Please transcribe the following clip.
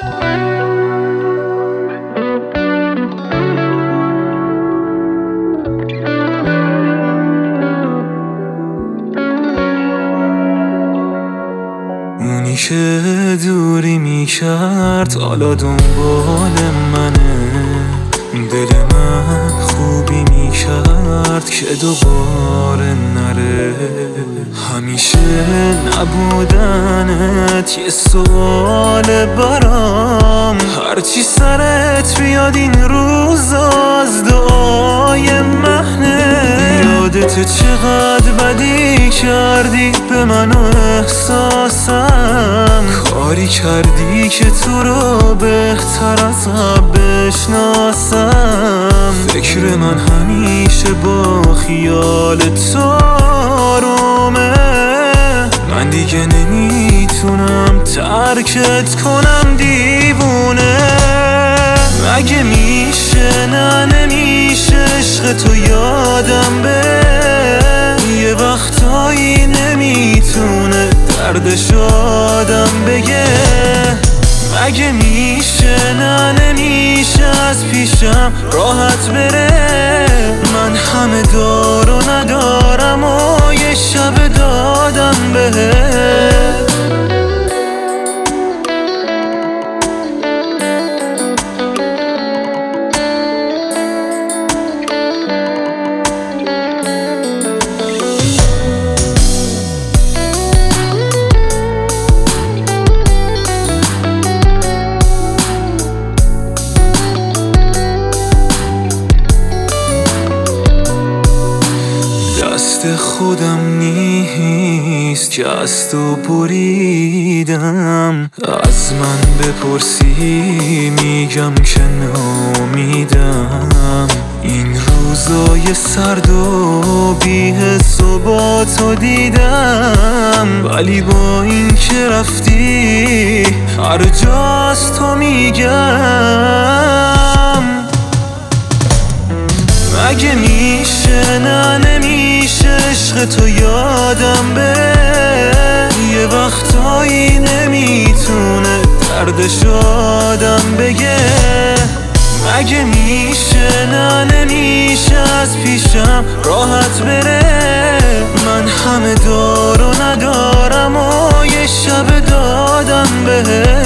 اونی که دوری میکرد حالا دنبال منه، دل من خوبی میکرد که دوباره نره. همیشه نبودنت یه سوال برام، هرچی سرت بیاد این روز از دعای مهنه. یادت چقدر بدی کردی به من و احساسم، کاری کردی که تو رو بهتر از قبل بشناسم. فکر من همیشه با خیال تو آرومه، من دیگه نمیتونم ترکت کنم دیوونه. مگه میشه نه نمیشه عشق تو یادم به یه وقتایی نمیتونه دردش آدم بگه. مگه میشه نه نمیشه از پیشم راحت بره، من همه دارو ندارم و یه شب دادم بهت. دست خودم نیست که از تو بریدم، از من بپرسی میگم که نامیدم. این روزای سرد و بی‌حس و با تو دیدم، ولی با این که رفتی هر جا از تو میگم. مگه میشه نه نمیشه عشق تو یادم به یه وقتایی نمیتونه دردش آدم بگه. مگه میشه نه نمیشه از پیشم راحت بره، من همه دارو ندارم و یه شب دادم بهت.